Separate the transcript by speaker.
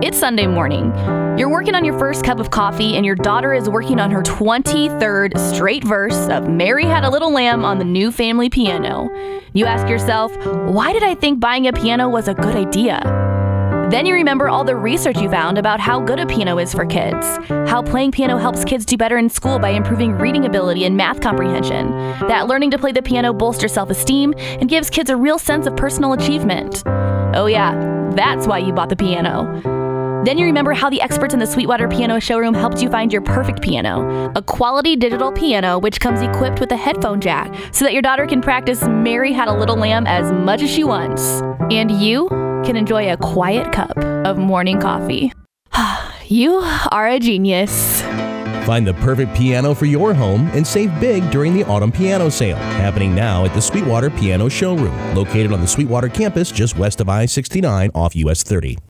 Speaker 1: It's Sunday morning. You're working on your first cup of coffee, and your daughter is working on her 23rd straight verse of Mary Had a Little Lamb on the new family piano. You ask yourself, why did I think buying a piano was a good idea? Then you remember all the research you found about how good a piano is for kids, how playing piano helps kids do better in school by improving reading ability and math comprehension, that learning to play the piano bolsters self-esteem and gives kids a real sense of personal achievement. Oh yeah, that's why you bought the piano. Then you remember how the experts in the Sweetwater Piano Showroom helped you find your perfect piano, a quality digital piano which comes equipped with a headphone jack so that your daughter can practice Mary Had a Little Lamb as much as she wants. And you can enjoy a quiet cup of morning coffee. You are a genius.
Speaker 2: Find the perfect piano for your home and save big during the autumn piano sale, happening now at the Sweetwater Piano Showroom, located on the Sweetwater campus just west of I-69 off US 30.